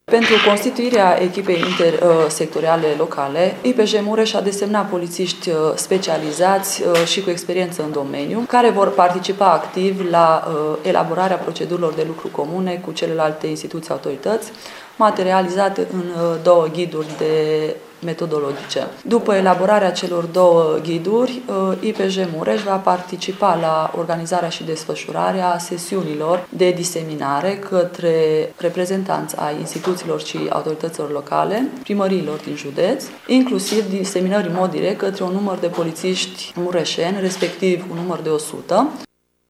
Pentru constituirea echipei intersectoriale locale, IPJ Mureș a desemnat polițiști specializați și cu experiență în domeniu, care vor participa activ la elaborarea procedurilor de lucru comune cu celelalte instituții autorități, materializate în 2 ghiduri de metodologice. După elaborarea celor 2 ghiduri, IPJ Mureș va participa la organizarea și desfășurarea sesiunilor de diseminare către reprezentanți ai instituțiilor și autorităților locale, primăriilor din județ, inclusiv diseminări în mod direct către un număr de polițiști mureșeni, respectiv un număr de 100,